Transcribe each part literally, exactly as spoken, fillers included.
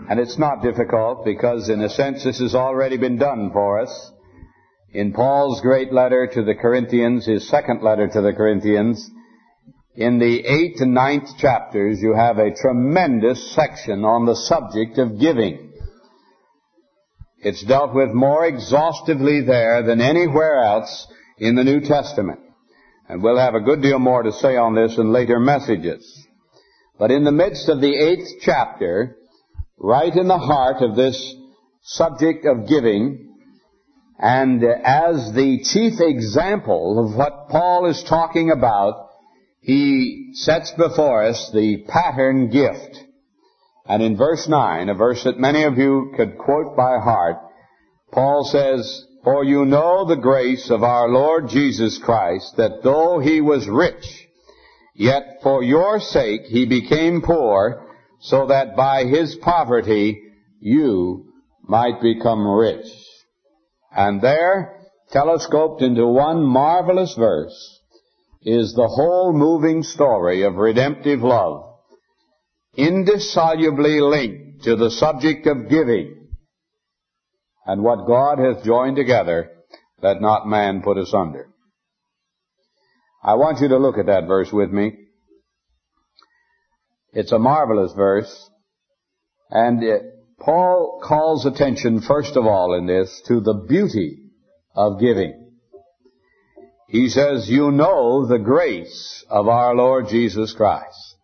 And it's not difficult because, in a sense, this has already been done for us. In Paul's great letter to the Corinthians, his second letter to the Corinthians, in the eighth and ninth chapters, you have a tremendous section on the subject of giving. It's dealt with more exhaustively there than anywhere else in the New Testament. And we'll have a good deal more to say on this in later messages. But in the midst of the eighth chapter, right in the heart of this subject of giving, and as the chief example of what Paul is talking about, he sets before us the pattern gift. And in verse nine, a verse that many of you could quote by heart, Paul says, "For you know the grace of our Lord Jesus Christ, that though he was rich, yet for your sake he became poor, so that by his poverty you might become rich." And there, telescoped into one marvelous verse, is the whole moving story of redemptive love, indissolubly linked to the subject of giving. And what God hath joined together, let not man put asunder. I want you to look at that verse with me. It's a marvelous verse. And it, Paul calls attention, first of all in this, to the beauty of giving. He says, "You know the grace of our Lord Jesus Christ."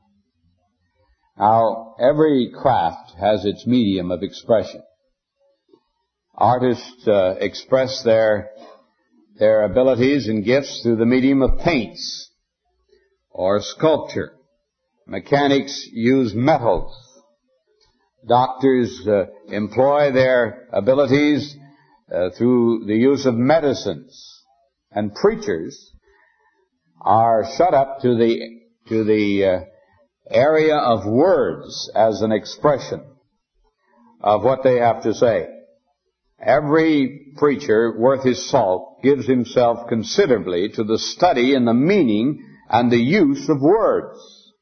Now, every craft has its medium of expression. Artists uh, express their their abilities and gifts through the medium of paints or sculpture. Mechanics use metals. Doctors uh, employ their abilities uh, through the use of medicines. And preachers are shut up to the to the uh, area of words as an expression of what they have to say. Every preacher worth his salt gives himself considerably to the study and the meaning and the use of words.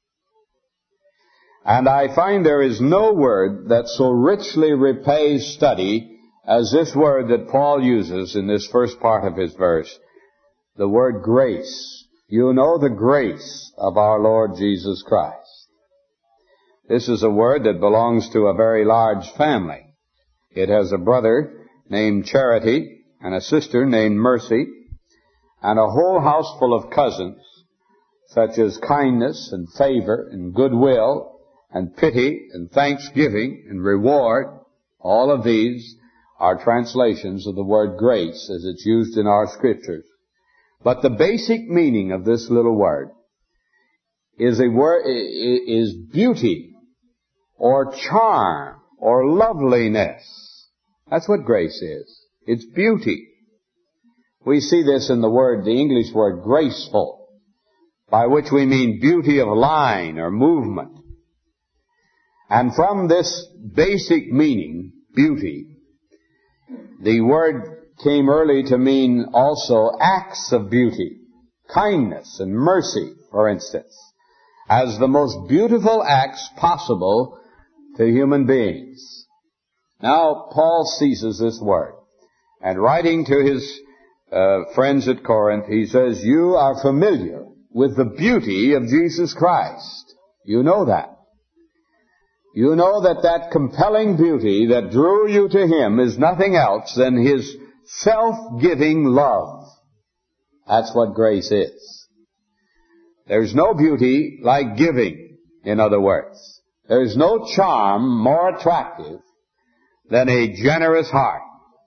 And I find there is no word that so richly repays study as this word that Paul uses in this first part of his verse, the word grace. You know the grace of our Lord Jesus Christ. This is a word that belongs to a very large family. It has a brother named Charity and a sister named Mercy and a whole house full of cousins such as kindness and favor and goodwill and pity and thanksgiving and reward. All of these are translations of the word grace as it's used in our scriptures. But the basic meaning of this little word is a word, is beauty or charm or loveliness. That's what grace is. It's beauty. We see this in the word, the English word graceful, by which we mean beauty of line or movement. And from this basic meaning, beauty, the word came early to mean also acts of beauty, kindness and mercy, for instance, as the most beautiful acts possible to human beings. Now, Paul seizes this word, and writing to his uh, friends at Corinth, he says, "You are familiar with the beauty of Jesus Christ." You know that. You know that that compelling beauty that drew you to him is nothing else than his self-giving love. That's what grace is. There's no beauty like giving, in other words. There's no charm more attractive than a generous heart.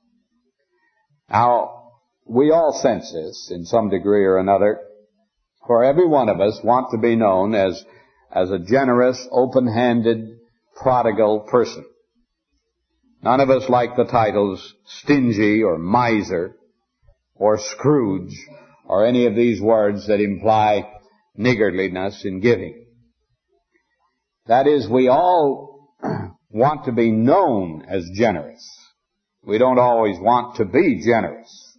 Now, we all sense this in some degree or another, for every one of us want to be known as, as a generous, open-handed, prodigal person. None of us like the titles stingy or miser or Scrooge or any of these words that imply niggardliness in giving. That is, we all want to be known as generous. We don't always want to be generous.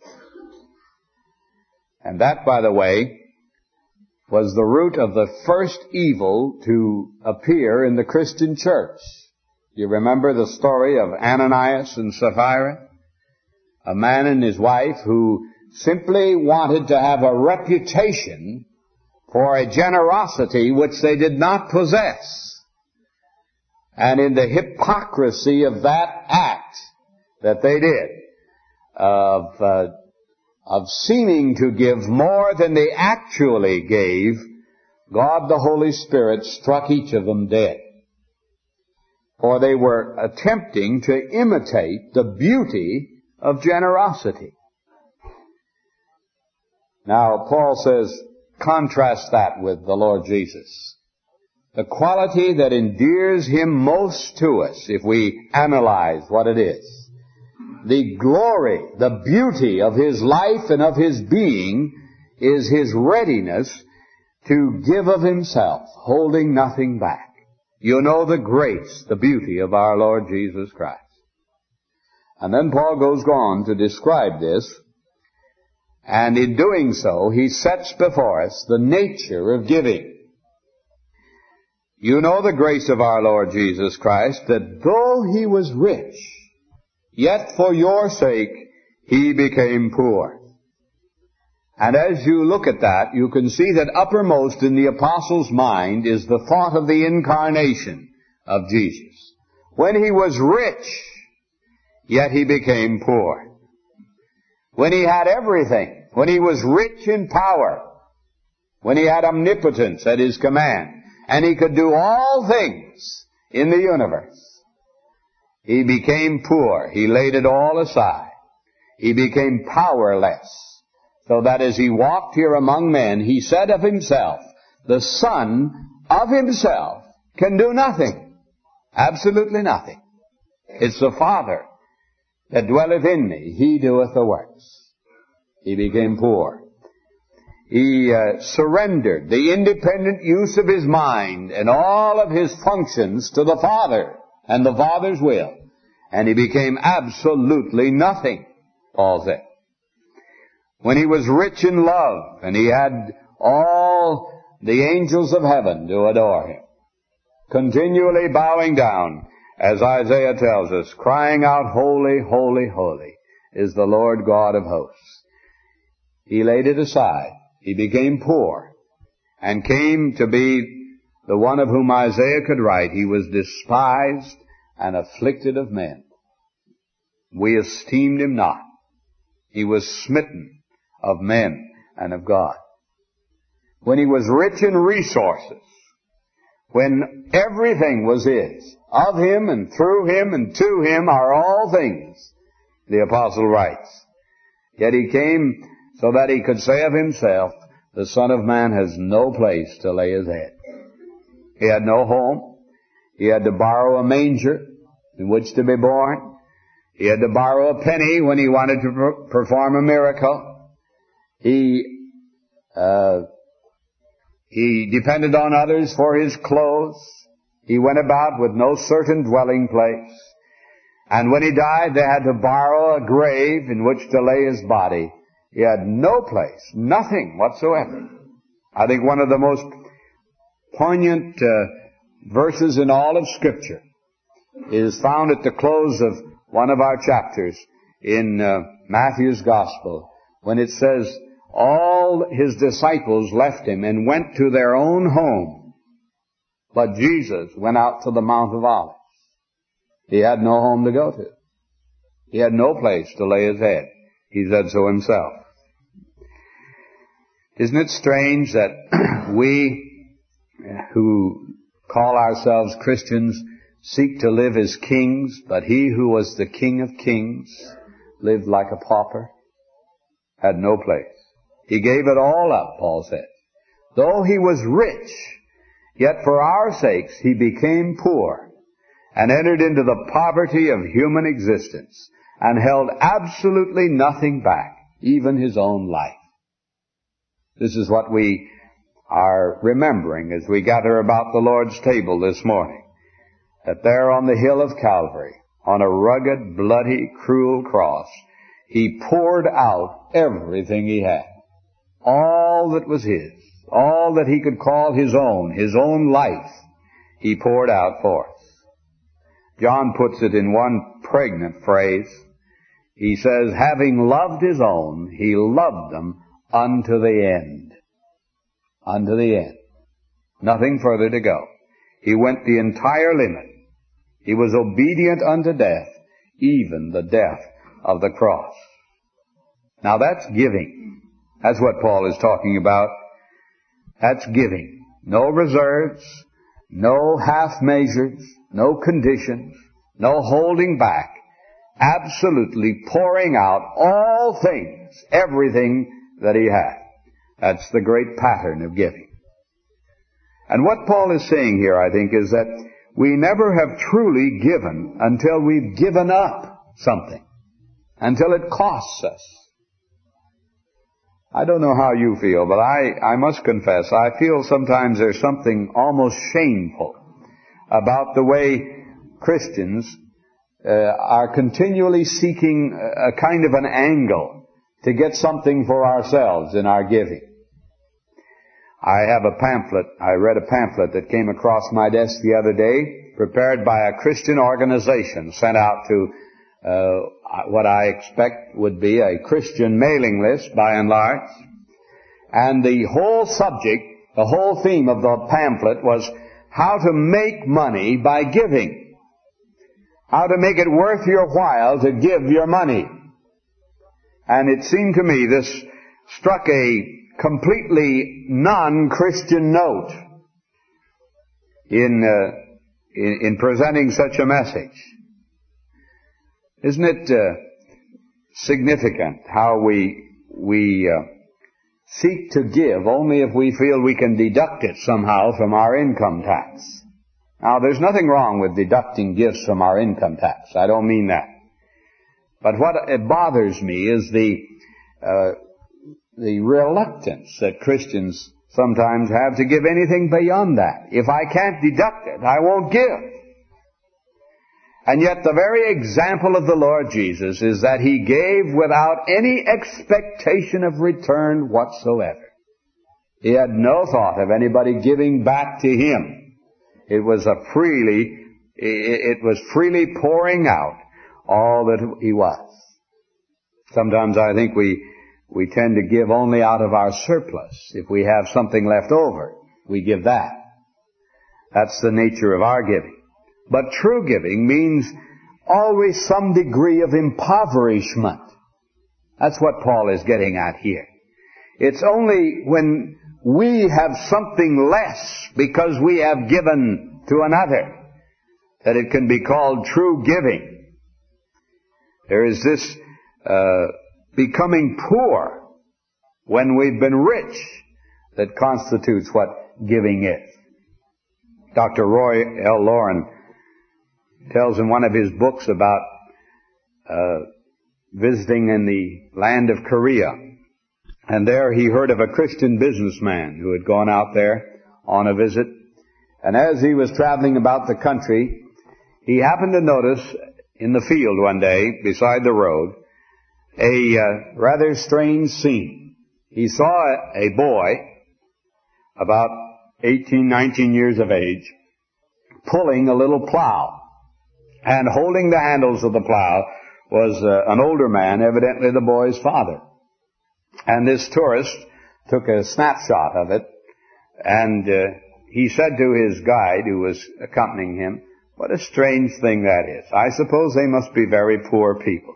And that, by the way, was the root of the first evil to appear in the Christian church. You remember the story of Ananias and Sapphira? A man and his wife who simply wanted to have a reputation for a generosity which they did not possess. And in the hypocrisy of that act that they did, of, uh, of seeming to give more than they actually gave, God the Holy Spirit struck each of them dead. For they were attempting to imitate the beauty of generosity. Now, Paul says, contrast that with the Lord Jesus. The quality that endears Him most to us, if we analyze what it is. The glory, the beauty of His life and of His being is His readiness to give of Himself, holding nothing back. You know the grace, the beauty of our Lord Jesus Christ. And then Paul goes on to describe this, and in doing so, he sets before us the nature of giving. You know the grace of our Lord Jesus Christ, that though He was rich, yet for your sake He became poor. And as you look at that, you can see that uppermost in the apostle's mind is the thought of the incarnation of Jesus. When He was rich, yet He became poor. When He had everything, when He was rich in power, when He had omnipotence at His command, and He could do all things in the universe, He became poor. He laid it all aside. He became powerless, so that as He walked here among men, He said of Himself, the Son of Himself can do nothing. Absolutely nothing. It's the Father that dwelleth in me. He doeth the works. He became poor. He uh, surrendered the independent use of His mind and all of His functions to the Father and the Father's will. And He became absolutely nothing, Paul said. When He was rich in love, and He had all the angels of heaven to adore Him, continually bowing down, as Isaiah tells us, crying out, holy, holy, holy is the Lord God of hosts. He laid it aside. He became poor and came to be the one of whom Isaiah could write, He was despised and afflicted of men. We esteemed Him not. He was smitten of men and of God. When He was rich in resources, when everything was His, of Him and through Him and to Him are all things, the apostle writes. Yet He came so that He could say of Himself, the Son of Man has no place to lay His head. He had no home. He had to borrow a manger in which to be born. He had to borrow a penny when He wanted to per- perform a miracle. He, uh, he depended on others for His clothes. He went about with no certain dwelling place. And when He died, they had to borrow a grave in which to lay His body. He had no place, nothing whatsoever. I think one of the most poignant uh, verses in all of Scripture is found at the close of one of our chapters in uh, Matthew's Gospel, when it says, all His disciples left Him and went to their own home, but Jesus went out to the Mount of Olives. He had no home to go to. He had no place to lay His head. He said so Himself. Isn't it strange that we who call ourselves Christians seek to live as kings, but He who was the King of kings lived like a pauper, had no place. He gave it all up, Paul says. Though He was rich, yet for our sakes He became poor and entered into the poverty of human existence and held absolutely nothing back, even His own life. This is what we are remembering as we gather about the Lord's table this morning. That there on the hill of Calvary, on a rugged, bloody, cruel cross, He poured out everything He had. All that was His. All that He could call His own. His own life. He poured out for us. John puts it in one pregnant phrase. He says, having loved his own, he loved them unto the end. Unto the end. Nothing further to go. He went the entire limit. He was obedient unto death, even the death of the cross. Now that's giving. That's what Paul is talking about. That's giving. No reserves, no half measures, no conditions, no holding back. Absolutely pouring out all things, everything that he had. That's the great pattern of giving. And what Paul is saying here, I think, is that we never have truly given until we've given up something, until it costs us. I don't know how you feel, but I, I must confess, I feel sometimes there's something almost shameful about the way Christians uh, are continually seeking a kind of an angle to get something for ourselves in our giving. I have a pamphlet, I read a pamphlet that came across my desk the other day, prepared by a Christian organization, sent out to uh, what I expect would be a Christian mailing list by and large. And the whole subject, the whole theme of the pamphlet was how to make money by giving. How to make it worth your while to give your money. And it seemed to me this struck a completely non-Christian note in, uh, in, in presenting such a message. Isn't it uh, significant how we, we uh, seek to give only if we feel we can deduct it somehow from our income tax? Now, there's nothing wrong with deducting gifts from our income tax. I don't mean that. But what it bothers me is the uh, the reluctance that Christians sometimes have to give anything beyond that. If I can't deduct it, I won't give. And yet the very example of the Lord Jesus is that He gave without any expectation of return whatsoever. He had no thought of anybody giving back to Him. It was a freely, it was freely pouring out all that He was. Sometimes I think we, we tend to give only out of our surplus. If we have something left over, we give that. That's the nature of our giving. But true giving means always some degree of impoverishment. That's what Paul is getting at here. It's only when we have something less because we have given to another that it can be called true giving. There is this uh, becoming poor when we've been rich that constitutes what giving is. Doctor Roy L. Lauren tells in one of his books about uh, visiting in the land of Korea. And there he heard of a Christian businessman who had gone out there on a visit. And as he was traveling about the country, he happened to notice in the field one day, beside the road, a uh, rather strange scene. He saw a, a boy, about eighteen, nineteen years of age, pulling a little plow. And holding the handles of the plow was uh, an older man, evidently the boy's father. And this tourist took a snapshot of it, and uh, he said to his guide, who was accompanying him, "What a strange thing that is. I suppose they must be very poor people."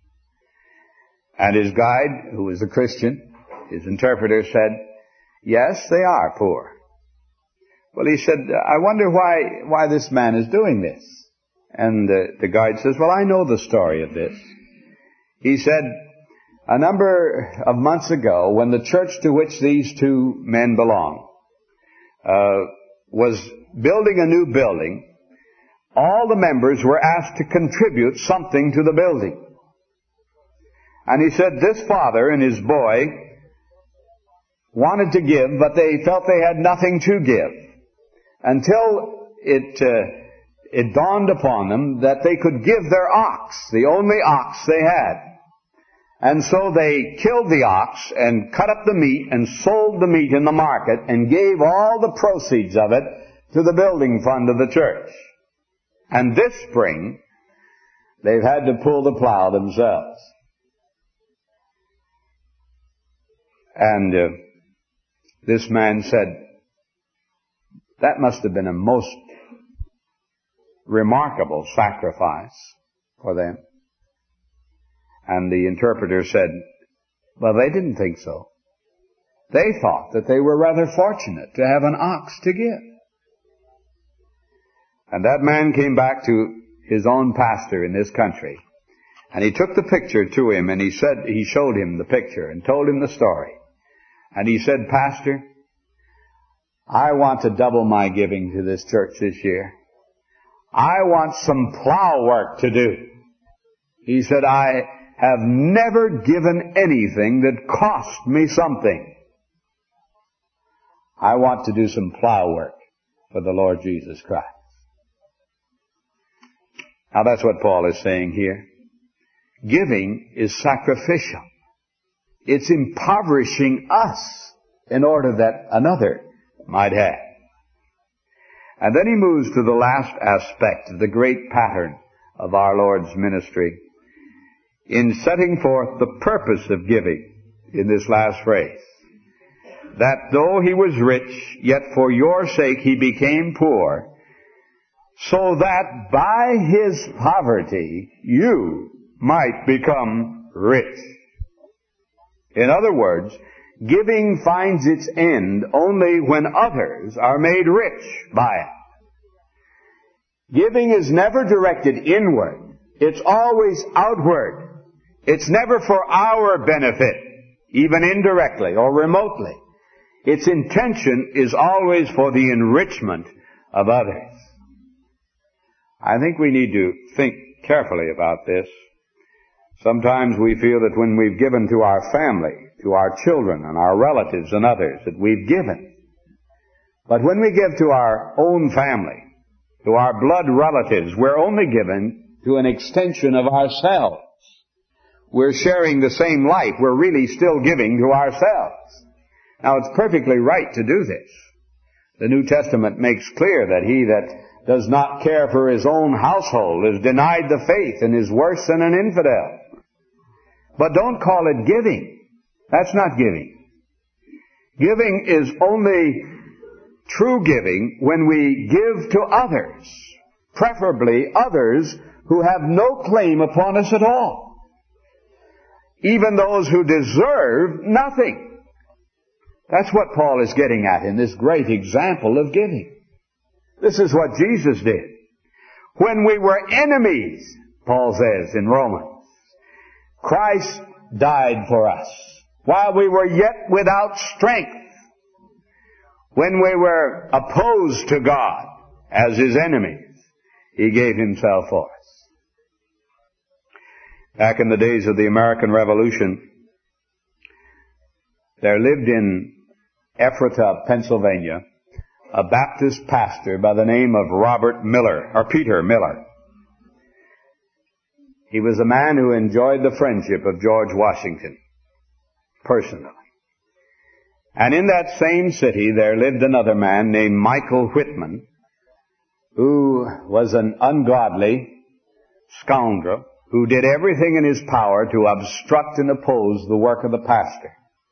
And his guide, who was a Christian, his interpreter, said, "Yes, they are poor." Well, he said, "I wonder why why this man is doing this." And uh, the guide says, "Well, I know the story of this." He said, "A number of months ago, when the church to which these two men belong uh, was building a new building, all the members were asked to contribute something to the building. And he said this father and his boy wanted to give, but they felt they had nothing to give until it uh, it dawned upon them that they could give their ox, the only ox they had. And so they killed the ox and cut up the meat and sold the meat in the market and gave all the proceeds of it to the building fund of the church. And this spring, they've had to pull the plow themselves. And uh, this man said, that must have been a most remarkable sacrifice for them. And the interpreter said, well, they didn't think so. They thought that they were rather fortunate to have an ox to give. And that man came back to his own pastor in this country, and he took the picture to him, and he said, he showed him the picture and told him the story. And he said, Pastor, I want to double my giving to this church this year. I want some plow work to do. He said, I have never given anything that cost me something. I want to do some plow work for the Lord Jesus Christ. Now that's what Paul is saying here. Giving is sacrificial. It's impoverishing us in order that another might have. And then he moves to the last aspect of the great pattern of our Lord's ministry in setting forth the purpose of giving in this last phrase. That though he was rich, yet for your sake he became poor, so that by his poverty you might become rich. In other words, giving finds its end only when others are made rich by it. Giving is never directed inward. It's always outward. It's never for our benefit, even indirectly or remotely. Its intention is always for the enrichment of others. I think we need to think carefully about this. Sometimes we feel that when we've given to our family, to our children and our relatives and others, that we've given. But when we give to our own family, to our blood relatives, we're only given to an extension of ourselves. We're sharing the same life. We're really still giving to ourselves. Now, it's perfectly right to do this. The New Testament makes clear that he that does not care for his own household is denied the faith and is worse than an infidel. But don't call it giving. That's not giving. Giving is only true giving when we give to others, preferably others who have no claim upon us at all, even those who deserve nothing. That's what Paul is getting at in this great example of giving. This is what Jesus did. When we were enemies, Paul says in Romans, Christ died for us while we were yet without strength. When we were opposed to God as his enemies, he gave himself for us. Back in the days of the American Revolution, there lived in Ephrata, Pennsylvania, a Baptist pastor by the name of Robert Miller, or Peter Miller. He was a man who enjoyed the friendship of George Washington, personally. And in that same city there lived another man named Michael Whitman, who was an ungodly scoundrel who did everything in his power to obstruct and oppose the work of the pastor.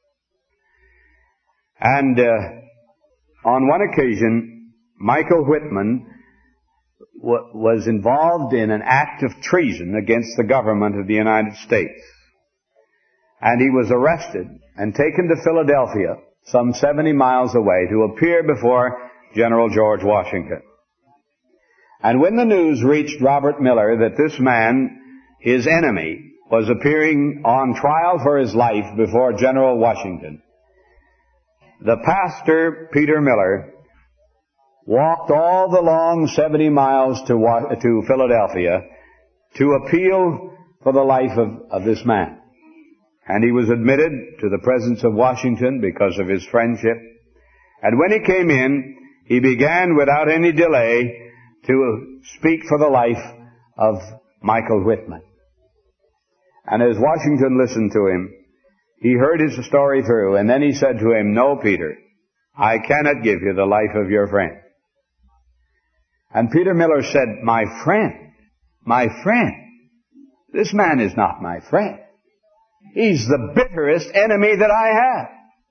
And uh, on one occasion, Michael Whitman w- was involved in an act of treason against the government of the United States. And he was arrested and taken to Philadelphia, some seventy miles away, to appear before General George Washington. And when the news reached Robert Miller that this man, his enemy, was appearing on trial for his life before General Washington, the pastor, Peter Miller, walked all the long seventy miles to, to Philadelphia to appeal for the life of, of this man. And he was admitted to the presence of Washington because of his friendship. And when he came in, he began without any delay to speak for the life of Michael Whitman. And as Washington listened to him, he heard his story through, and then he said to him, "No, Peter, I cannot give you the life of your friend." And Peter Miller said, my friend, my friend, this man is not my friend. He's the bitterest enemy that I have.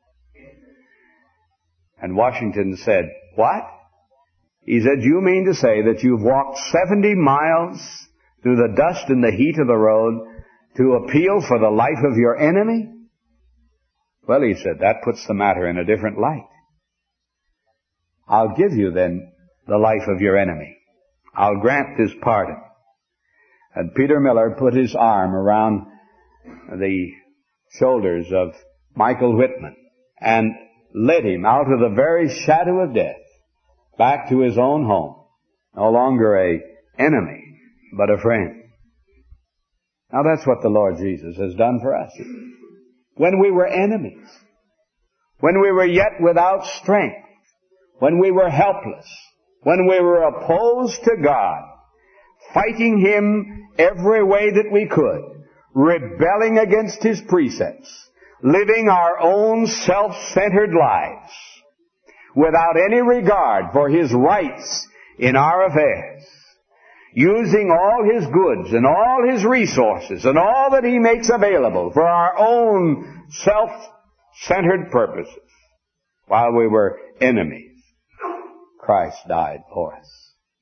And Washington said, what? He said, you mean to say that you've walked seventy miles through the dust and the heat of the road to appeal for the life of your enemy? Well, he said, that puts the matter in a different light. I'll give you then the life of your enemy. I'll grant this pardon. And Peter Miller put his arm around the shoulders of Michael Whitman and led him out of the very shadow of death back to his own home. No longer a enemy, but a friend. Now that's what the Lord Jesus has done for us. When we were enemies, when we were yet without strength, when we were helpless, when we were opposed to God, fighting Him every way that we could, rebelling against His precepts, living our own self-centered lives, without any regard for His rights in our affairs, using all His goods and all His resources and all that He makes available for our own self-centered purposes, while we were enemies, Christ died for us.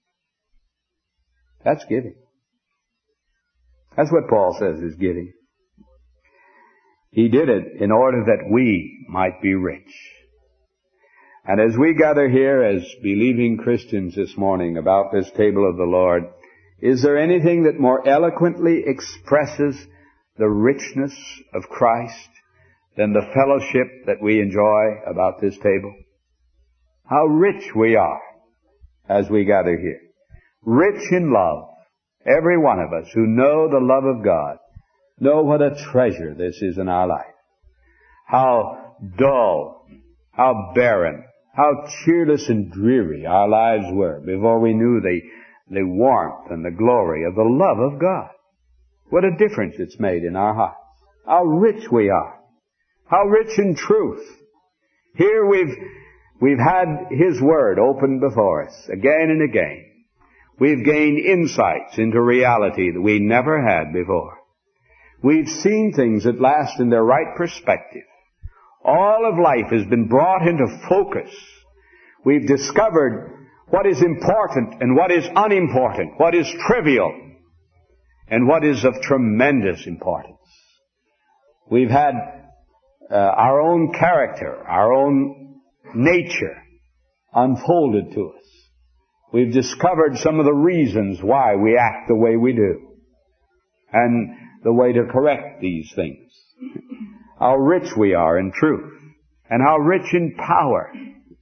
That's giving. That's what Paul says is giving. He did it in order that we might be rich. And as we gather here as believing Christians this morning about this table of the Lord, is there anything that more eloquently expresses the richness of Christ than the fellowship that we enjoy about this table? How rich we are as we gather here. Rich in love. Every one of us who know the love of God know what a treasure this is in our life. How dull, how barren, how cheerless and dreary our lives were before we knew the, the warmth and the glory of the love of God. What a difference it's made in our hearts. How rich we are. How rich in truth. Here we've, we've had His Word opened before us again and again. We've gained insights into reality that we never had before. We've seen things at last in their right perspective. All of life has been brought into focus. We've discovered what is important and what is unimportant, what is trivial and what is of tremendous importance. We've had uh, our own character, our own nature unfolded to us. We've discovered some of the reasons why we act the way we do and the way to correct these things. How rich we are in truth and how rich in power.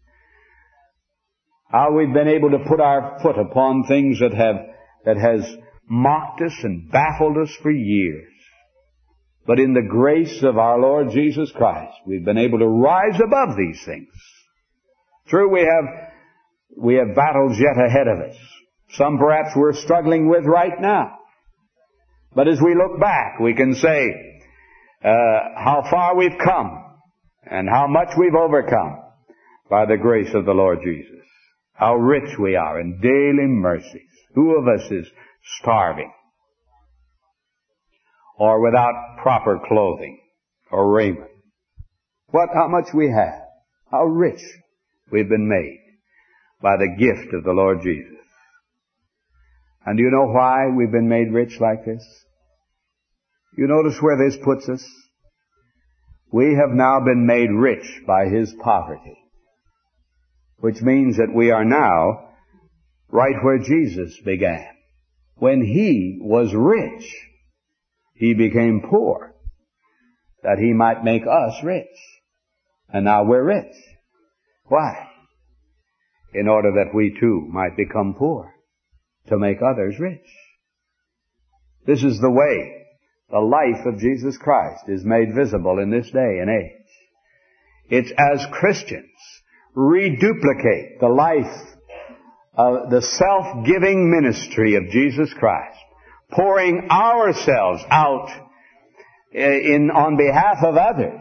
How we've been able to put our foot upon things that have, that has mocked us and baffled us for years. But in the grace of our Lord Jesus Christ, we've been able to rise above these things. True, we have We have battles yet ahead of us. Some perhaps we're struggling with right now. But as we look back, we can say uh, how far we've come and how much we've overcome by the grace of the Lord Jesus. How rich we are in daily mercies. Who of us is starving or without proper clothing or raiment? What, how much we have. How rich we've been made by the gift of the Lord Jesus. And do you know why we've been made rich like this? You notice where this puts us? We have now been made rich by His poverty, which means that we are now right where Jesus began. When He was rich, He became poor, that He might make us rich. And now we're rich. Why? In order that we too might become poor, to make others rich. This is the way the life of Jesus Christ is made visible in this day and age. It's as Christians reduplicate the life of the self-giving ministry of Jesus Christ, pouring ourselves out in, on behalf of others,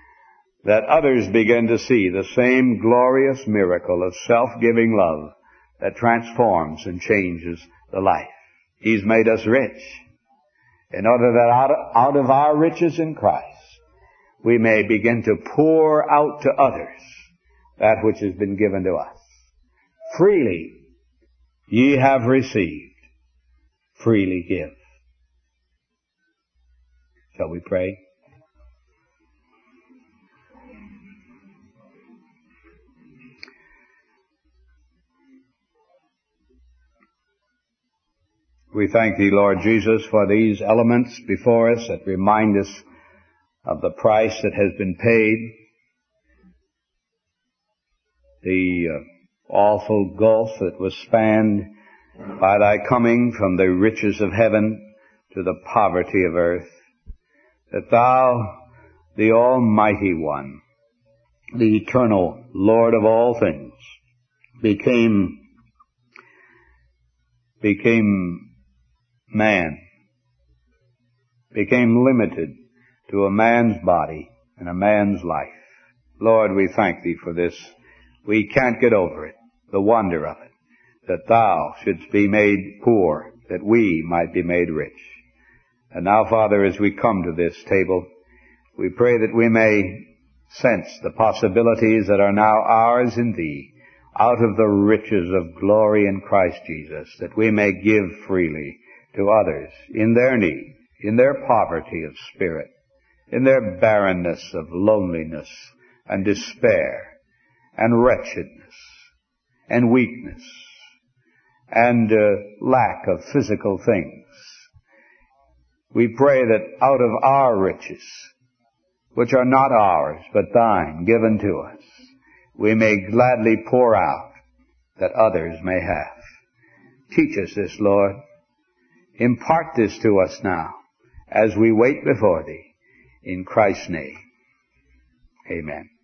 that others begin to see the same glorious miracle of self-giving love that transforms and changes the life. He's made us rich in order that out of, out of our riches in Christ we may begin to pour out to others that which has been given to us. Freely ye have received, freely give. Shall we pray? We thank Thee, Lord Jesus, for these elements before us that remind us of the price that has been paid, the uh, awful gulf that was spanned by Thy coming from the riches of heaven to the poverty of earth, that Thou, the Almighty One, the eternal Lord of all things, became became man, became limited to a man's body and a man's life. Lord, we thank Thee for this. We can't get over it, the wonder of it, that Thou shouldst be made poor, that we might be made rich. And now, Father, as we come to this table, we pray that we may sense the possibilities that are now ours in Thee, out of the riches of glory in Christ Jesus, that we may give freely to others in their need, in their poverty of spirit, in their barrenness of loneliness and despair and wretchedness and weakness and uh, lack of physical things. We pray that out of our riches, which are not ours but Thine, given to us, we may gladly pour out that others may have. Teach us this, Lord. Impart this to us now as we wait before Thee. In Christ's name, amen.